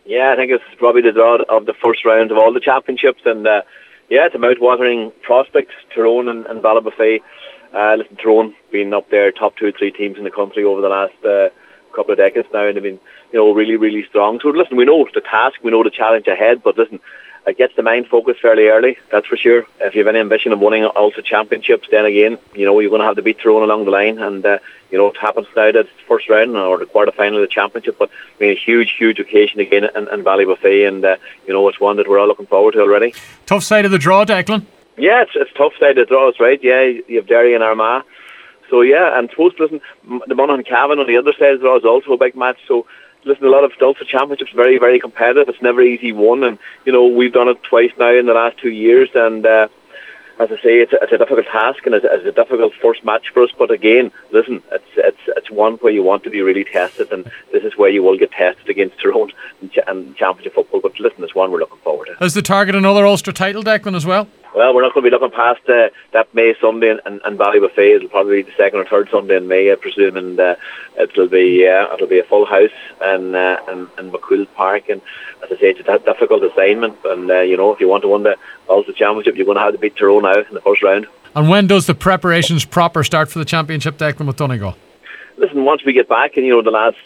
Yeah, I think it's probably the draw of the first round of all the championships, and it's a mouth-watering prospect. Tyrone and Ballybofey. Listen, Tyrone being up there, top 2 or 3 teams in the country over the last couple of decades now, and they've been, really, really strong. So listen, we know the task, we know the challenge ahead, but listen, it gets the mind focused fairly early, that's for sure. If you have any ambition of winning Ulster Championships, then again, you're going to have to beat Tyrone along the line, and it happens now that it's the first round or the quarter final of the championship, but I mean a huge occasion again in Ballybofey, and it's one that we're all looking forward to already. Tough side of the draw, Declan. Yeah, it's tough side of the draw, right? Yeah, you have Derry and Armagh. So yeah, and suppose listen, the Monaghan Cavan on the other side of the draw is also a big match. So listen, a lot of Ulster Championships very, very competitive. It's never easy won, and we've done it twice now in the last 2 years, and as I say, it's a difficult task and it's a difficult first match for us. But again, listen, it's one where you want to be really tested, and this is where you will get tested against Tyrone and Championship football. But listen, it's one we're looking forward to. Is the target another Ulster title, Declan, as well? Well, we're not going to be looking past that May Sunday and Ballybofey. It'll probably be the second or third Sunday in May, I presume, and it'll be a full house in McQuill Park. And as I say, it's a difficult assignment. And if you want to win the Ulster Championship, you're going to have to beat Tyrone out in the first round. And when does the preparations proper start for the championship, Declan, with Donegal? Listen, once we get back, and the lads,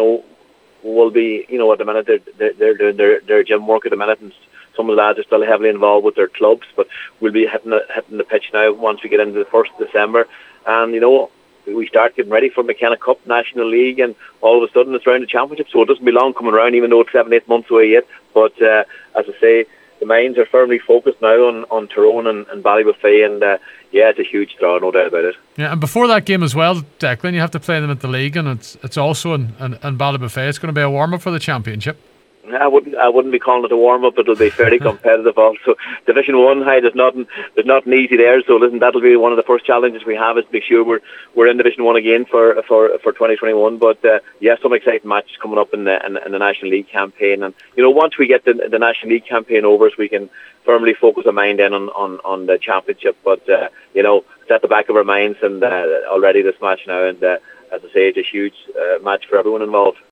will be, at the minute they're doing their gym work at the minute, and some of the lads are still heavily involved with their clubs, but we'll be hitting the pitch now once we get into the 1st of December. And, we start getting ready for McKenna Cup, National League, and all of a sudden it's round the championship. So it doesn't be long coming around, even though it's 7-8 months away yet. But as I say, the minds are firmly focused now on Tyrone and Ballybofey, and it's a huge draw, no doubt about it. Yeah, and before that game as well, Declan, you have to play them at the league, and it's also in Ballybofey. It's going to be a warm-up for the championship. I wouldn't be calling it a warm up. It'll be fairly competitive. Also, Division 1 high, there's nothing easy there. So listen, that'll be one of the first challenges we have, is to make sure we're in Division 1 again for 2021. But some exciting matches coming up in the National League campaign. And once we get the National League campaign over, so we can firmly focus our mind in on the championship. But it's at the back of our minds, and already this match now, and as I say, it's a huge match for everyone involved.